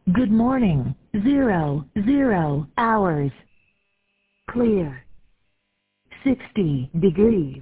Good morning. 00 hours. Clear. 60 degrees.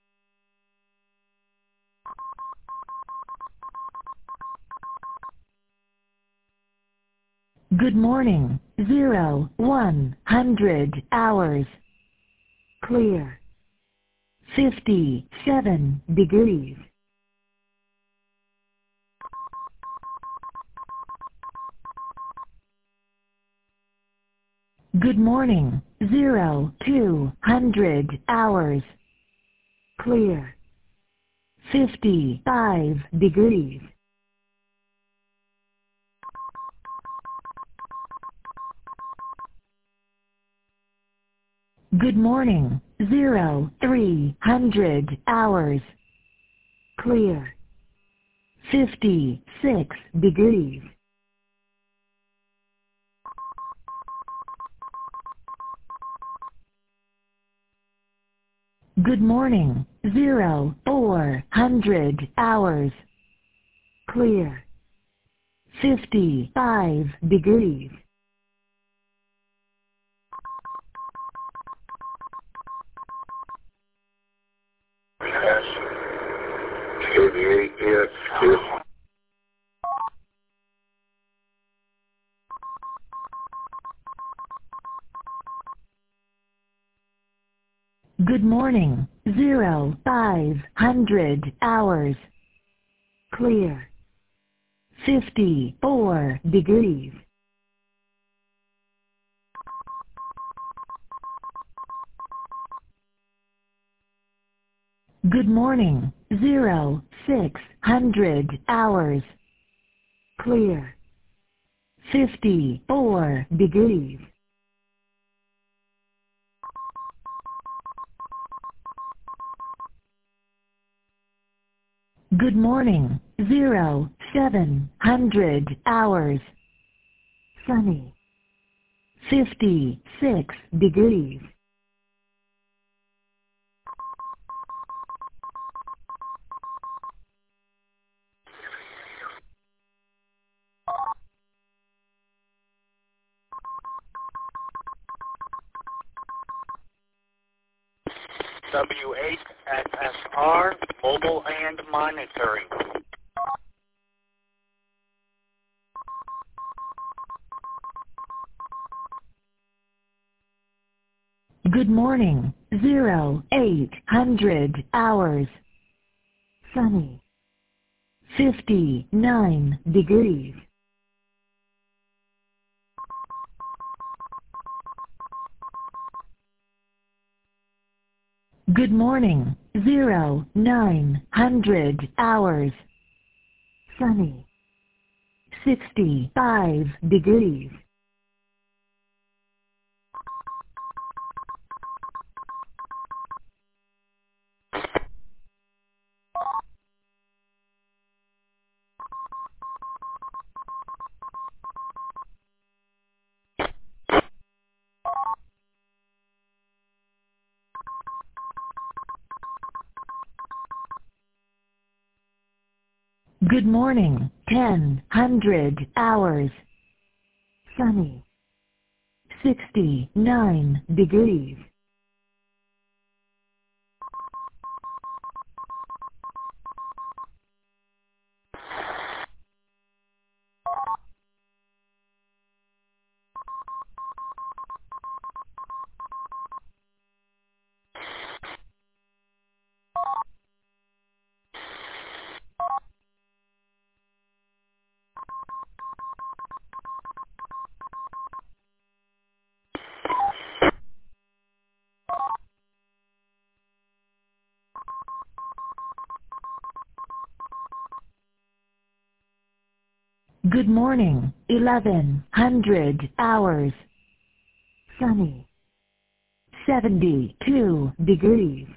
Good morning. 100 hours. Clear. 57 degrees. Good morning. 200 hours. Clear. 55 degrees. Good morning. 300 hours. Clear. 56 degrees. Good morning. 400 hours. Clear. 55 degrees. Yes. 88, yes. Good morning. 500 hours. Clear. 54 degrees. Good morning. 600 hours. Clear. 54 degrees. Good morning. 700 hours. Sunny. 56 degrees. W8FSR, mobile and monitoring. Good morning. 800 hours. Sunny. 59 degrees. Good morning. 900 hours. Sunny. 65 degrees. Good morning. 1000 hours. Sunny. 69 degrees. Good morning. 1100 hours. Sunny. 72 degrees.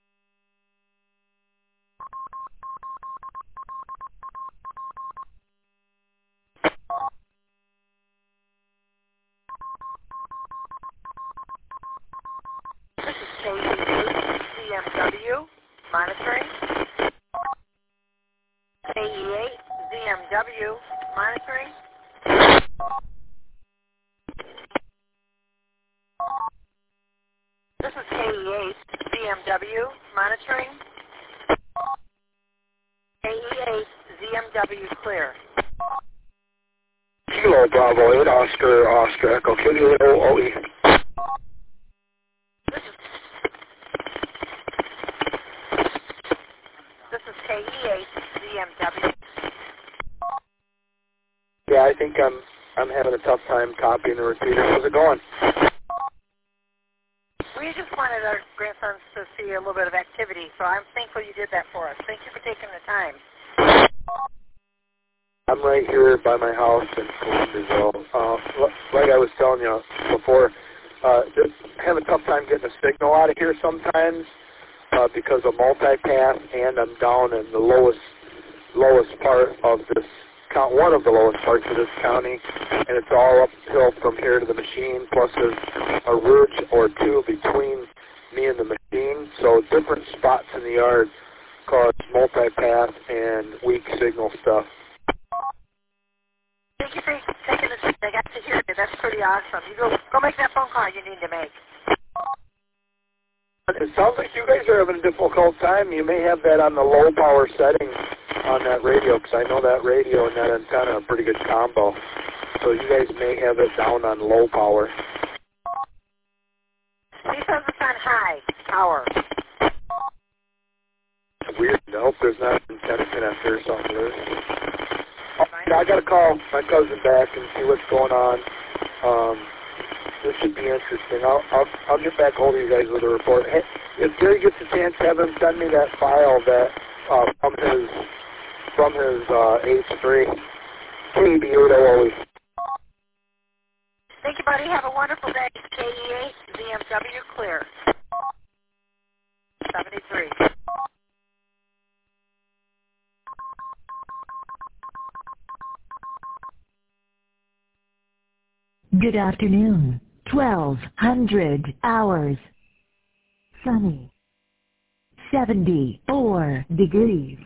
This is KU ZMW monitoring. KE8 ZMW monitoring. CMW monitoring. KE8 ZMW clear. Kilo Bravo 8, Oscar Echo, Kilo OE. This is KE8 ZMW. Yeah, I think I'm having a tough time copying the repeater. How's it going? We just wanted our grandsons to see a little bit of activity, so I'm thankful you did that for us. Thank you for taking the time. I'm right here by my house in Columbusville. Like I was telling you before, just have a tough time getting a signal out of here sometimes because of multipath, and I'm down in the lowest part of this one of the lowest parts of this county, and it's all uphill from here to the machine, plus there's a ridge or two between me and the machine, so different spots in the yard cause multipath and weak signal stuff. Thank you for taking the time. I got to hear you. That's pretty awesome. You go make that phone call you need to make. It sounds like you guys are having a difficult time. You may have that on the low power setting on that radio, because I know that radio and that antenna are a pretty good combo. So you guys may have it down on low power. He says it's on high power. Weird. I hope there's not an antenna connector or something loose. I got to call my cousin back and see what's going on. This should be interesting. I'll get back hold of you guys with a report. Hey, if Gary gets a chance, have him send me that file that from his H3 KB8OE. Thank you, buddy. Have a wonderful day. KE8 ZMW clear. 73. Good afternoon. 1200 hours. Sunny. 74 degrees.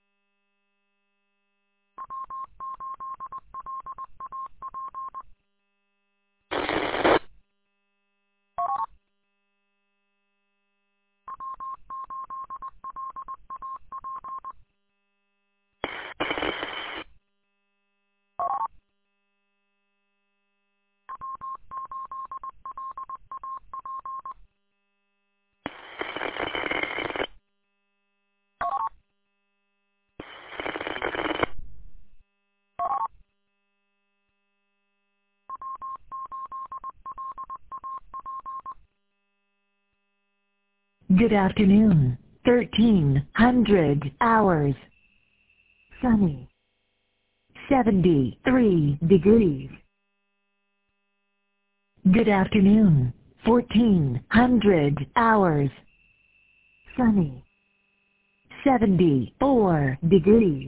Good afternoon. 1300 hours. Sunny. 73 degrees. Good afternoon. 1400 hours. Sunny. 74 degrees.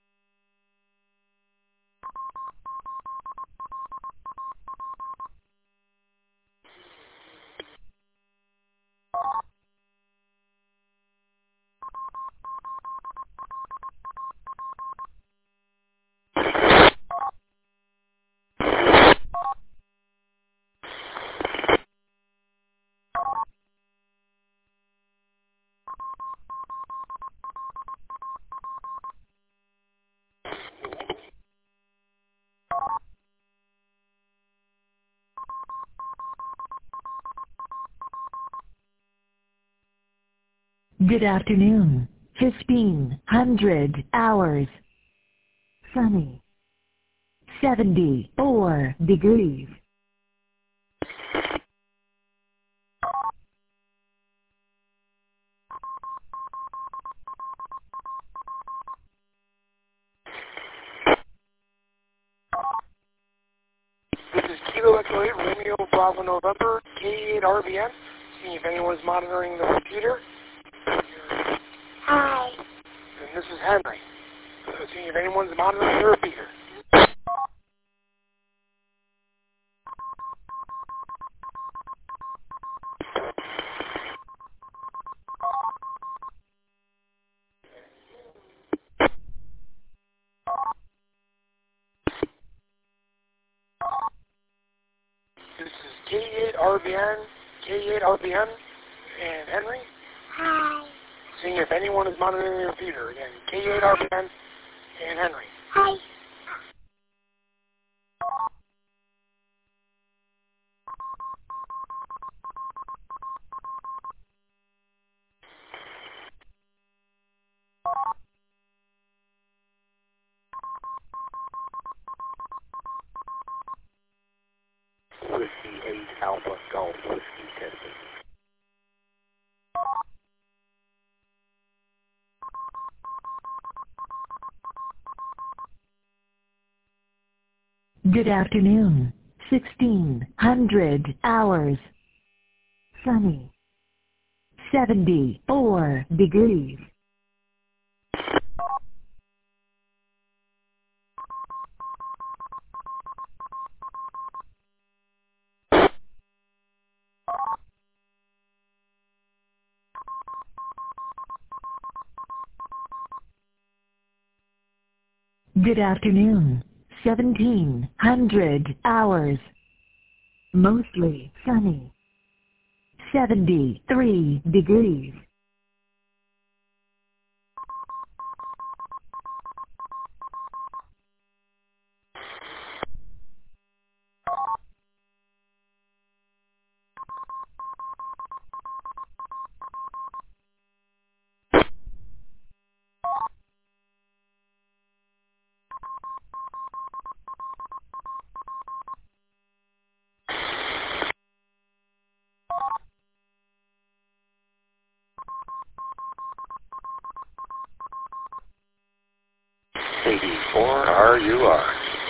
Good afternoon. 1500 hours. Sunny. 74 degrees. This is Kilo Echo 8, Romeo Bravo November, K8 RBN. Seeing if anyone's monitoring the computer. Hi. And this is Henry. Seeing if anyone's monitoring the repeater. This is K8 RBN, and Henry. Hi. Seeing if anyone is monitoring your repeater. Again, K8RBN and Henry. Hi. Whiskey 8 Alpha Golf Whiskey testing. Good afternoon. 1600 hours. Sunny. 74 degrees. Good afternoon. 1700 hours. Mostly sunny. 73 degrees. KD4RUR.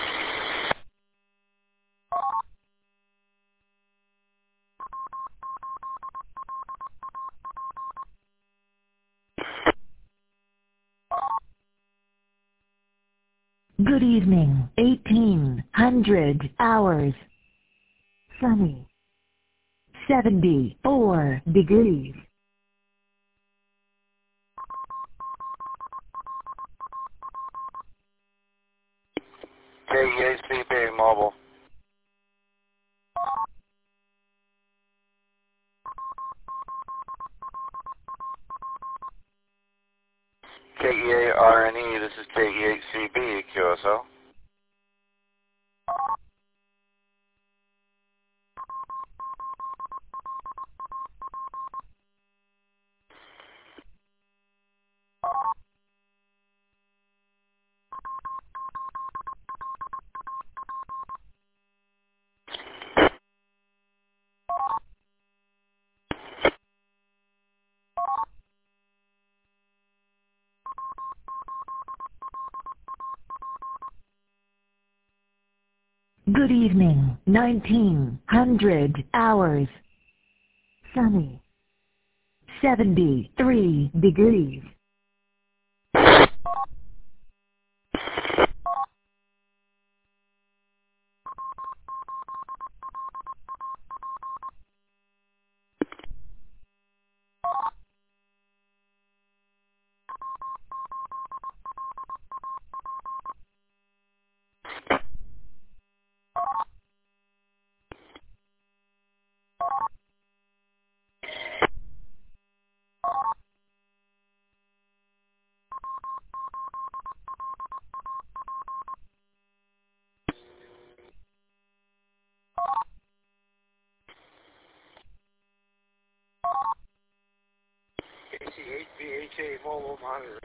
Good evening. 1800 hours. Sunny. 74 degrees. KEHCB Mobile. KEARNE, this is KEHCB QSO. Good evening. 1900 hours. Sunny. 73 degrees. KC8VHA mobile monitoring.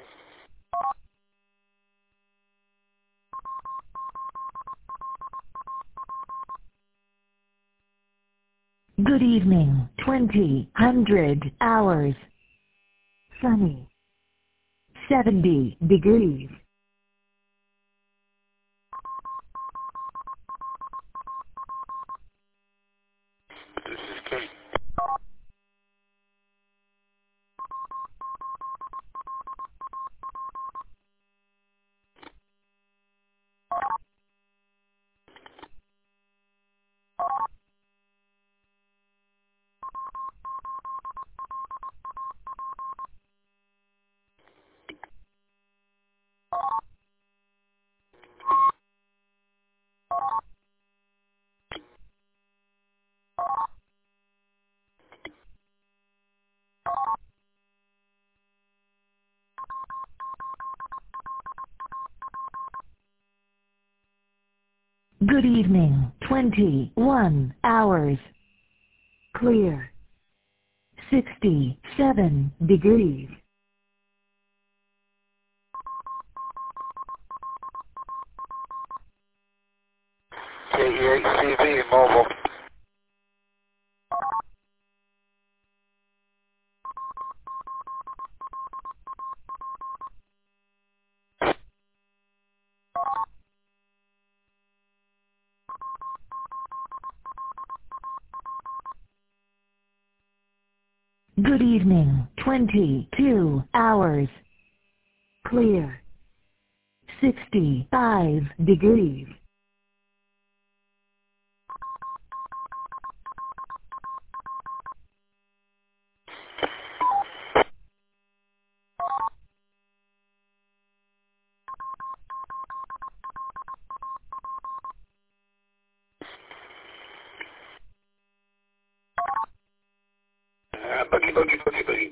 Good evening. 2000 hours. Sunny. 70 degrees. This is Kate. Good evening. 21 hours. Clear. 67 degrees. KE8CV mobile. Good evening. 22 hours. Clear. 65 degrees. Boogie.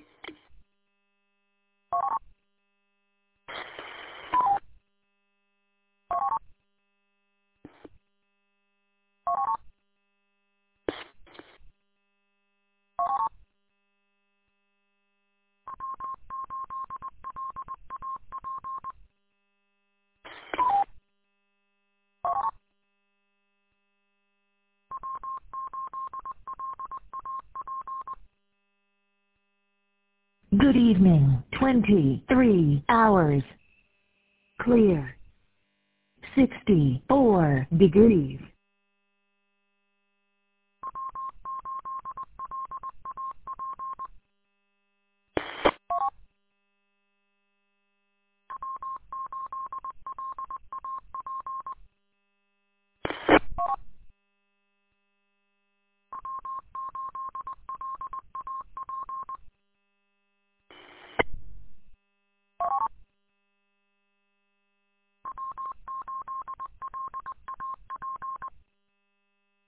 Good evening. 23 hours. Clear. 64 degrees.